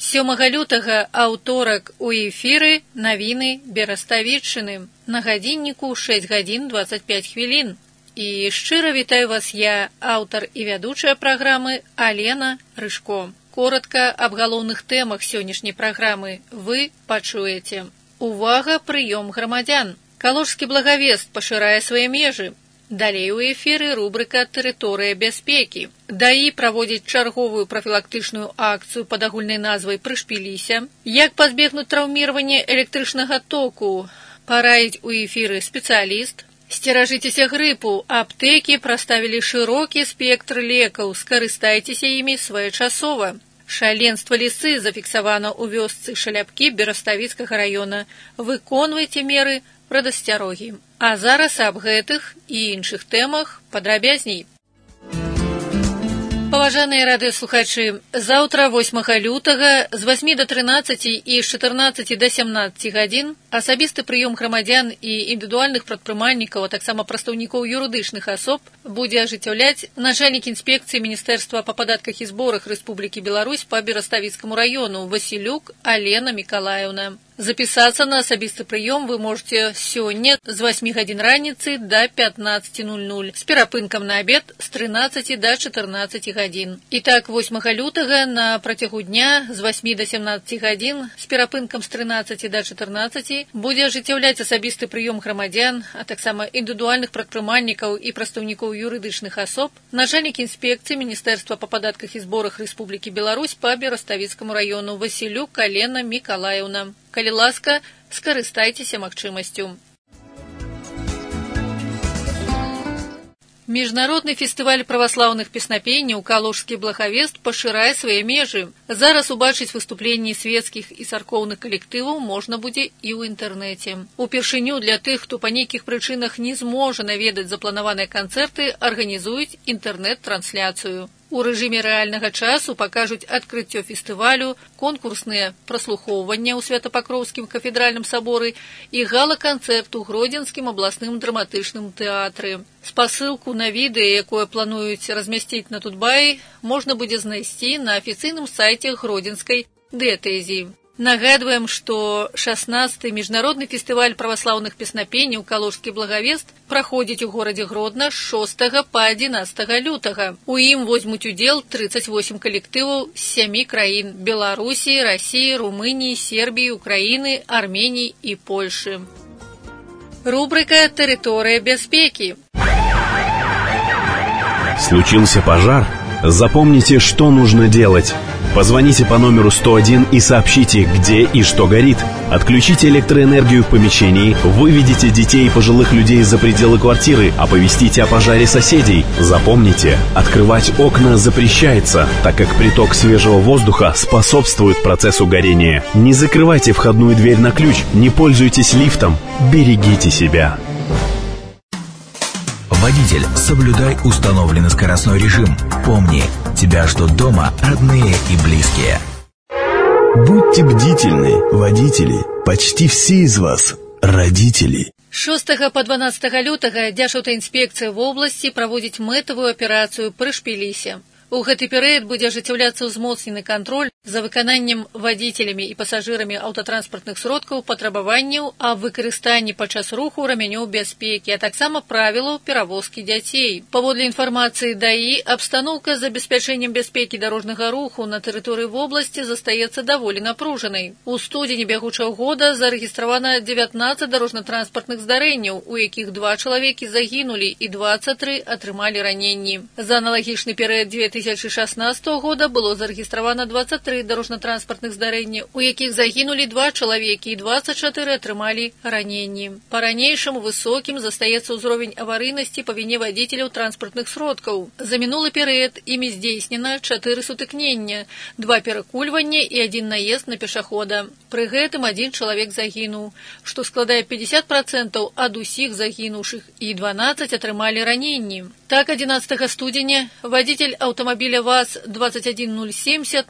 7 лютага аўторак у эфіры навіны Бераставіччыны. На гадзінніку 6 гадзін 25 хвілін. І шчыра вітаю вас я, аўтар і вядучая праграмы Алена Рыжко. Коротка аб галоўных тэмах сённяшняй праграмы вы пачуеце. Увага, прыём грамадзян. Калужскі благавест пашырае свае межы. Далей у эфіры рубрика «Тэрыторыя бяспекі». ДАІ праводзіць чарговую прафілактычную акцыю пад агульнай назвай «Прышпіліся». Як пазбегнуць траўміравання электрычнага току? Параіць у эфіры спецыяліст. Сцеражыцеся грыпу. Аптэкі праставілі шырокі спектр лекаў. Скарыстайцеся імі своечасова. Шаленства лісы зафіксавана ў вёсцы Шаляпкі Бераставіцкага раёна. Выконвайце меры прадасцярогі. А зараз аб гэтых і іншых тэмах падрабязней. Паважаныя радыёслухачы, заўтра 8 лютага з 8 до 13 і з 14 до 17 гадзін асабісты прыём грамадзян і індывідуальных прадпрымальнікаў, а таксама прадстаўнікоў юрыдычных асоб будзе ажыццяўляць начальнік інспекцыі Міністэрства па падатках і зборах Рэспублікі Беларусь па Бераставіцкаму раёну Васілюк Алена Мікалаеўна. Запісацца на асабісты прыём вы можете сёння з 8 гадзін раніцы до 15:00 з перапынкам на абед з 13 до 14 гадзін. І так 8 лютага на працягу дня з 8 до 17 гадзін з перапынкам з 13 до 14 будзе ажыццяўляць асабісты прыём грамадзян, а таксама індывідуальных прадпрымальнікаў і прадстаўнікоў юрыдычных асоб начальнік інспекцыі Міністэрства па падатках і зборах Рэспублікі Беларусь па Бераставіцкаму раёну Васілюк Алена Мікалаеўна. Калі ласка, скарыстайцеся магчымасцю. Міжнародны фестываль праваслаўных песнапенняў «Калужскі благавест» пашырае свае межы. Зараз убачыць выступленні свецкіх і царкоўных калектываў можна будзе і ў інтэрнэце. Упершыню для тых, хто па нейкіх прычынах не зможа наведаць запланаваныя канцэрты, арганізуюць інтэрнэт-трансляцыю. У рэжыме рэальнага часу пакажуць адкрыццё фестывалю, конкурсныя праслухоўвання ў Святапакроўскім кафедральным саборы і гала-канцэрт у Гродзенскім абласным драматычным тэатры. Спасылку на відэа, якое плануюць размясціць на Тутбаі, можна будзе знайсці на афіцыйным сайце Гродзенскай дыятэзіі. Нагадваем, што 16-й міжнародны фестываль праваслаўных песнапенняў «Калужскі благавест» праходзіць у горадзе Гродна з 6 па 11 лютага. У ім возьмуць удзел 38 калектываў з 7 краін – Беларусі, Расіі, Румыніі, Сербіі, Украіны, Арменіі і Польшы. Рубрика «Тэрыторыя бяспекі». Случился пожар? Запомните, что нужно делать. Позвоните по номеру 101 и сообщите, где и что горит. Отключите электроэнергию в помещении, выведите детей и пожилых людей за пределы квартиры, оповестите о пожаре соседей. Запомните, открывать окна запрещается, так как приток свежего воздуха способствует процессу горения. Не закрывайте входную дверь на ключ, не пользуйтесь лифтом, берегите себя. Водитель, соблюдай установленный скоростной режим. Помни, тебя ждут дома родные и близкие. Будьте бдительны, водители. Почти все из вас родители. 6 по 12 лютага Дзяржаўтаінспекцыя в области праводзіць мэтавую аперацыю «Прышпіліся». У гэты перыяд будзе ажыццяўляцца ўзмоцнены кантроль за выкананнем вадзіцелямі і пасажырамі аўтатранспартных сродкаў патрабаванняў аб выкарыстанні падчас руху рамянёў бяспекі, а таксама правілаў перавозкі дзяцей. Паводле інфармацыі ДАІ, абстаноўка з забеспячэннем бяспекі дарожнага руху на тэрыторыі вобласці застаецца даволі напружанай. У студзені бягучага года зарэгістравана 19 дарожна-транспартных здарэнняў, у якіх 2 чалавекі загінулі і 23 атрымалі раненні. За аналагічны перыяд 2016 года было зарэгістравана 23 дарожна-транспартных здарэння, у якіх загінулі 2 чалавекі і 24 атрымалі раненні. Па-ранейшаму высокім застаецца ўзровень аварыйнасці па віне вадзіцеляў транспартных сродкаў. За мінулы перыяд імі здзейснена 4 сутыкнення, 2 перакульвання і 1 наезд на пешахода. Пры гэтым 1 чалавек загінуў, што складае 50% ад усіх загінуўшых, і 12 атрымалі раненні. Так, 11 студзеня вадзіцель аўтамабіля ВАЗ-21070 на 100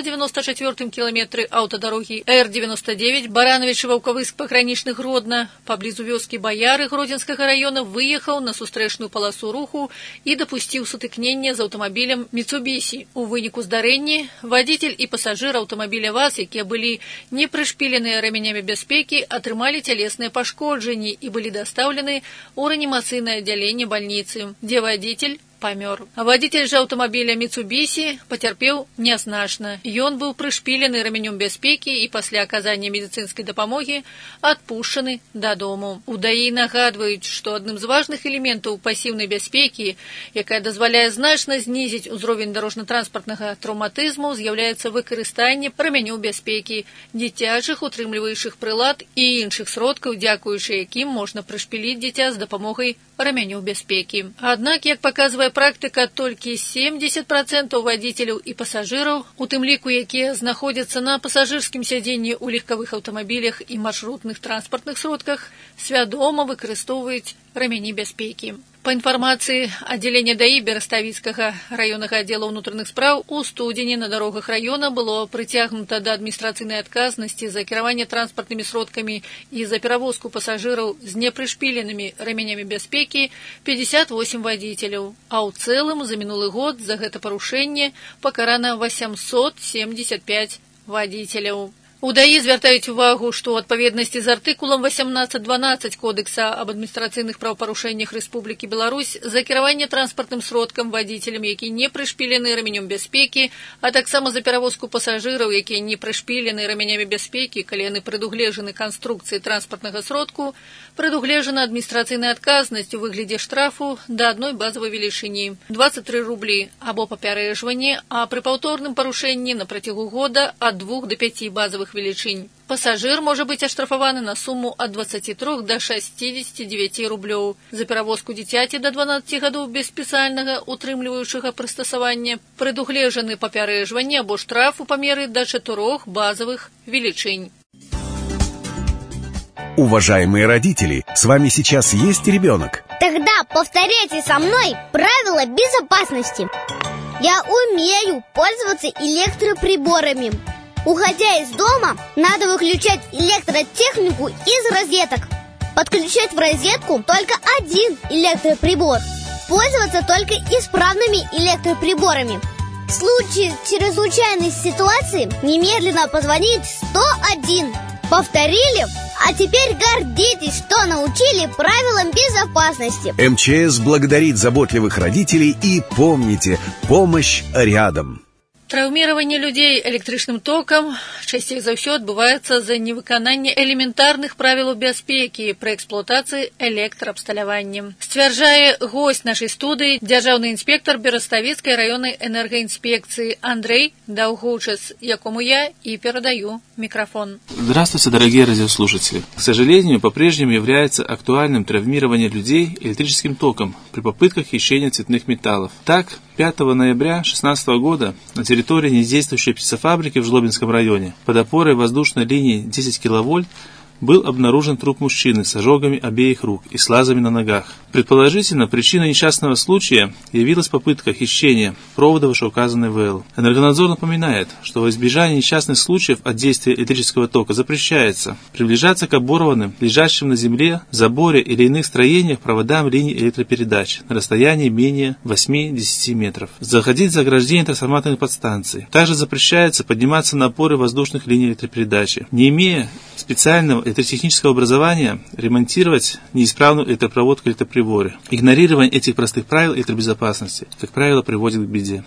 194 километре аўтадарогі Р-99 Баранович-Ваўкавыск пагранічны Гродна паблізу вёскі Баяры Гродзенскага района выехаў на сустрэчную паласу руху і дапусціў сутыкнення з аўтамабілем Mitsubishi. У выніку здарэння вадзіцель і пасажыр аўтамабіля ВАЗ, якія былі не прышпіленыя рамянямі бяспекі, атрымалі цялесныя пашкоджанні і былі дастаўлены ў рэанімацыйнае аддзяленне бальніцы, дзе вадзіцель памёр. Вадзіцель жа аўтамабіля Mitsubishi пацярпеў нязначна. Ён быў прышпілены рамянём бяспекі і пасля аказання медыцынскай дапамогі адпушчаны дадому. У ДАІ нагадваюць, што адным з важных элементаў пасіўнай бяспекі, якая дазваляе значна знізіць узровень дарожна-транспартнага траўматызму, з'яўляецца выкарыстанне рамянёў бяспекі, дзіцячых утрымліваючых прылад і іншых сродкаў, дзякуючы якім можна прышпіліць дзіця з дапамогай рамянёў бяспекі. Аднак, як паказвае практыка, толькі 70% вадзіцеляў і пасажыраў, у тым ліку, якія знаходзяцца на пасажырскім сядзенні ў легкавых аўтамабілях і маршрутных транспартных сродках, свядома выкарыстоўваюць рамяні бяспекі. Па інфармацыі аддзялення ДАІ Бераставіцкага раённага аддзела ўнутраных спраў, у студзені на дарогах раёна было прыцягнута да адміністрацыйнай адказнасці за кіраванне транспартнымі сродкамі і за перавозку пасажыраў з непрышпіленымі рамянямі бяспекі 58 вадзіцеляў, а ў цэлым за мінулы год за гэта парушэнне пакарана 875 вадзіцеляў. У ДАІ звяртаюць увагу, што ў адпаведнасці з артыкулам 18.12 Кодекса аб адміністрацыйных правапарушэннях Рэспублікі Беларусь за кіраванне транспартным сродкам вадзіцелям, які не прышпілены рамянём бяспекі, а таксама за перавозку пасажыраў, якія не прышпілены рамянямі бяспекі, калі яны прадугледжаны канструкцыі транспартнага сродку, прадугледжана адміністрацыйная адказнасць у выглядзе штрафу да адной базавай велічыні 23 рублі або папярэджванне, а пры паўторным парушэнні на працягу года ад 2 до 5 базавых велічынь. Пасажыр можа быць аштрафаваны на суму ад 23 до 69 рублёў. За перавозку дзіцяці да 12 гадоў без спецыяльнага утрымліваючага прыстасавання прадугледжаны папярэджванне або штраф у памеры да 4 базовых величинь. Уважаемые родители, с вами сейчас есть ребенок? Тогда повторяйте со мной правила безопасности. Я умею пользоваться электроприборами. Уходя из дома, надо выключать электротехнику из розеток. Подключать в розетку только один электроприбор. Пользоваться только исправными электроприборами. В случае чрезвычайной ситуации немедленно позвонить 101. Повторили? А теперь гордитесь, что научили правилам безопасности. МЧС благодарит заботливых родителей и помните, помощь рядом. Траўміраванне людзей электрычным токам часцей за ўсё адбываецца за невыкананне элементарных правілаў бяспекі пры эксплуатацыі электраабсталявання. Сцвярджае госць нашай студыі, дзяржаўны інспектор Бераставіцкай раённай энергоинспекции Андрей Даўгучас, якому я и передаю микрофон. Здравствуйте, дорогие радиослушатели. К сожалению, по-прежнему является актуальным травмирование людей электрическим током при попытках хищения цветных металлов. Так, 5 ноября 2016 года на территории недействующей птицефабрики в Жлобинском районе под опорой воздушной линии 10 киловольт был обнаружен труп мужчины с ожогами обеих рук и с лазами на ногах. Предположительно, причиной несчастного случая явилась попытка хищения провода вышеуказанной ВЛ. Энергонадзор напоминает, что во избежание несчастных случаев от действия электрического тока запрещается приближаться к оборванным, лежащим на земле, заборе или иных строениях проводам линий электропередач на расстоянии менее 8-10 метров, заходить за ограждение трансформаторных подстанций. Также запрещается подниматься на опоры воздушных линий электропередачи. Не имея специального электротехнического образования, ремонтировать неисправную электропроводку или электроприборы. Игнорирование этих простых правил электробезопасности, как правило, приводит к беде.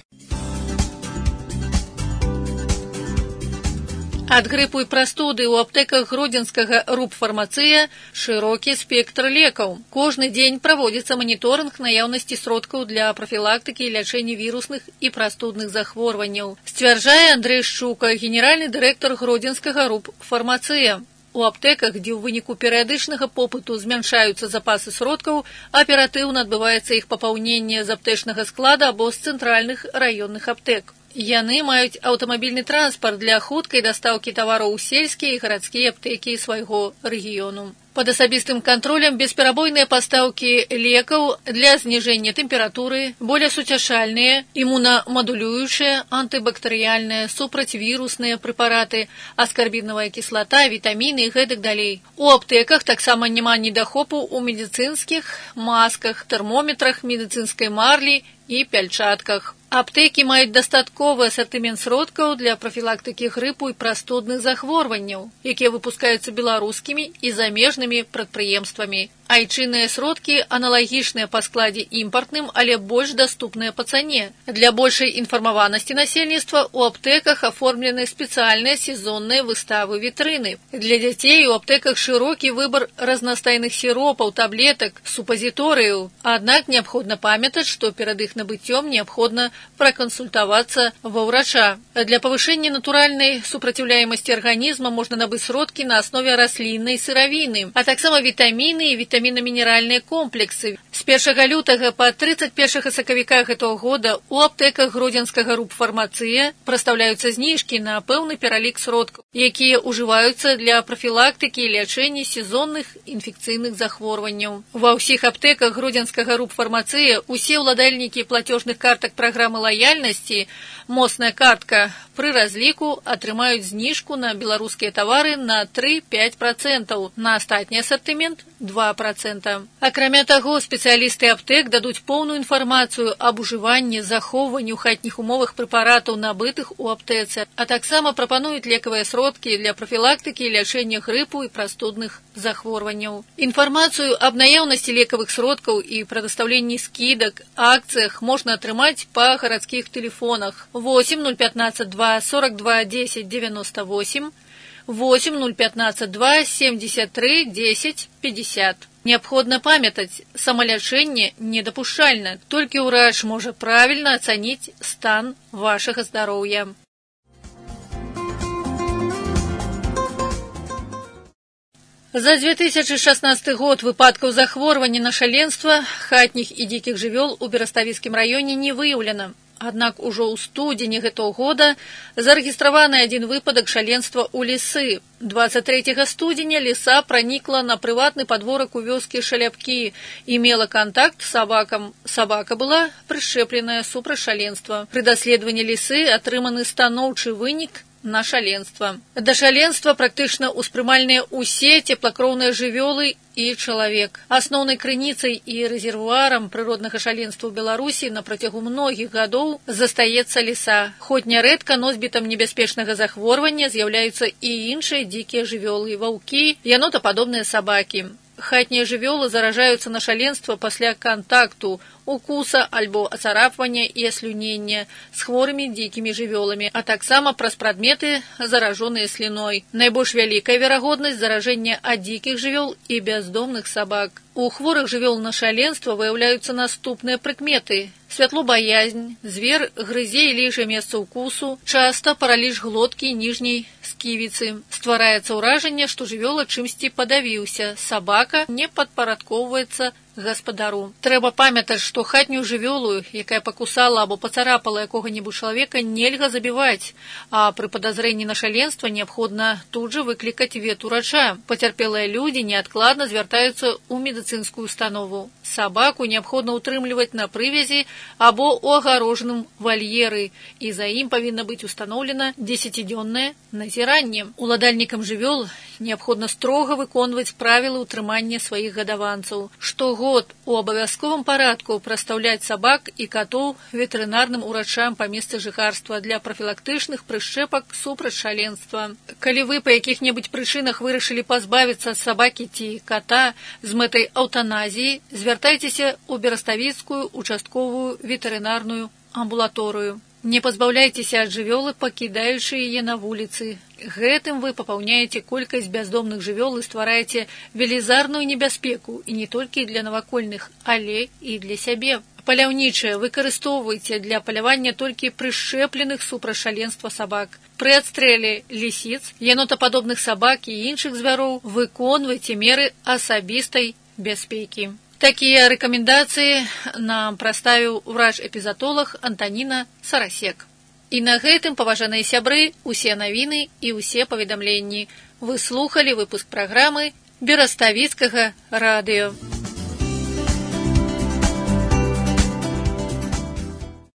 Ад грыпу і прастуды ў аптэках гродзенскага рубфармацыя шырокі спектр лекаў. Кожны дзень праводзіцца маніторынг наяўнасці сродкаў для прафілактыкі і лячэння вірусных і прастудных захворванняў. Сцвярджае Андрэй Шчука, генеральны дырэктар гродзенскага рубфармацыя. У аптэках, дзе ў выніку перыядычнага попыту змяншаюцца запасы сродкаў, аператыўна адбываецца іх папаўненне з аптэчнага склада або з цэнтральных раённых аптэк. Яны маюць аўтамабільны транспарт для хуткай дастаўкі тавараў у сельскія і гарадскія аптэкі свайго рэгіёну. Под асабістым кантролем бесперабойныя пастаўкі лекаў для зніжэння тэмпературы, болесуцяшальныя, імунамадулюючыя, антыбактэрыяльныя, супрацьвірусныя прэпараты, аскарбінавая кіслата, вітаміны і гэтак далей. У аптэках таксама няма недахопу ў медыцынскіх масках, тэрмометрах, медыцынскай марлі і пяльчатках. Аптэкі маюць дастатковы асартымент сродкаў для прафілактыкі грыпу і прастудных захворванняў, якія выпускаюцца беларускімі і замежнымі прадпрыемствамі. Айчынныя сродкі аналагічныя па складзе імпартным, але больш даступныя па цане. Для большай інфармаванасці насельніцтва у аптэках аформлены спецыяльныя сезонныя выставы-вітрыны. Для дзяцей у аптэках шырокі выбар разнастайных сіропаў, таблетак, супазіторыяў. Аднак неабходна памятаць, што перад іх набыццём неабходна пракансультавацца ва ўрача. Для павышэння натуральнай супраціўляемасці арганізма можна набыць сродкі на аснове расліннай сыравіны, а таксама вітаміны і вітамінна-мінеральныя комплексы. З 1 лютага па 31 сакавіка гэтага года у аптэках гродзенскага рубфармацыя прадстаўляюцца зніжкі на пэўны пералік сродкаў, якія ўжываюцца для прафілактыкі і лячэння сезонных інфекцыйных захворванняў. Ва ўсіх аптэках гродзенскага рубфармацыя усе ўладальнікі плацёжных картак праграмы лаяльнасці «Моцная картка» пры разліку атрымаюць зніжку на беларускія тавары на 3-5%, на астатні асартымент 2%. Акрамя таго, спецыялісты аптэк дадуць поўную інфармацыю аб ужыванні, захоўванні ў хатніх умовах прэпаратаў, набытых у аптэцы, а таксама прапануюць лекавыя сродкі для прафілактыкі і лячэння грыпу і прастудных захворванняў. Інфармацыю аб наяўнасці лекавых сродкаў і прадастаўленні скідак, акцыях можна атрымаць па гарадскіх тэлефонах 8 015 2 42 10 98, 8 015 2 73 10 50. Неабходна памятаць, самалячэнне недапушчальна, толькі ўрач можа правільна ацаніць стан вашага здароўя. За 2016 год выпадкаў захворвання на шаленства хатніх і дзікіх жывёл у Бераставіцкім раёне не выяўлена. Аднак ужо ў студзені гэтага года зарэгістраваны адзін выпадак шаленства ў лісы. 23 студзеня ліса пранікла на прыватны падворак у вёскі Шаляпкі і мела кантакт з сабакам. Сабака была прышчэпленая супраць шаленства. Пры даследаванні лісы атрыманы станоўчы вынік на шаленства. Да шаленства практычна ўспрымальныя ўсе цеплакроўныя жывёлы і чалавек. Асноўнай крыніцай і рэзервуарам прыроднага шаленства ў Беларусі на працягу многіх гадоў застаецца ліса. Хоць нярэдка носьбітам небяспечнага захворвання з'яўляюцца і іншыя дзікія жывёлы, ваўкі, янотападобныя сабакі. Хатнія жывёлы заражаюцца на шаленства пасля кантакту, укуса альбо ацарапвання і аслюнення з хворымі дзікімі жывёламі, а таксама праз прадметы, заражоныя сліной. Найбольш вялікая верагоднасць заражэння ад дзікіх жывёл і бяздомных сабак. У хворых жывёл на шаленства выяўляюцца наступныя прыкметы: святлобаязнь, звер грызе і ліжа месца укусу, часта параліч глоткі ніжняй сківіцы. Ствараецца ўражанне, што жывёла чымсьці падавіўся, сабака не падпарадкоўваецца гаспадару. Трэба памятаць, што хатнюю жывёлу, якая пакусала або пацарапала якога-небудзь чалавека, нельга забіваць, а пры падазрэнні на шаленства неабходна тут жа выклікаць ветурача. Пацярпелыя людзі неадкладна звяртаюцца ў медыцынскую установу. Сабаку неабходна ўтрымліваць на прывязі або ў агарожаным вальеры, і за ім павінна быць устаноўлена 10-дзённае назіранне. Уладальнікам жывёл неабходна строга выконваць правілы ўтрымання сваіх гадаванцаў. Штогод у абавязковым парадку прастаўляць сабак і катоў ветэрынарным урачам па месцы жыхарства для прафілактычных прышчэпак супраць шаленства. Калі вы па якіх-небудзь прычынах вырашылі пазбавіцца ад сабакі ці ката з мэтай аўтаназіі, звяртайцеся ў Бераставіцкую участковую ветэрынарную амбулаторыю. Не пазбаўляйцеся ад жывёлы, пакідаючы яе на вуліцы. Гэтым вы папаўняеце колькасць бяздомных жывёл і ствараеце велізарную небяспеку, і не толькі для навакольных, але і для сябе. Паляўнічыя выкарыстоўвайце для палявання толькі прышчэпленых супраць шаленства сабак. Пры адстрэле лісіц, янотападобных сабак і іншых звяроў выконвайце меры асабістай бяспекі. Такія рэкамендацыі нам прадставіў ўрач-эпізатолаг Антаніна Сарасек. І на гэтым, паважаныя сябры, усе навіны і ўсе паведамленні. Вы слухалі выпуск праграмы Бераставіцкага радыё.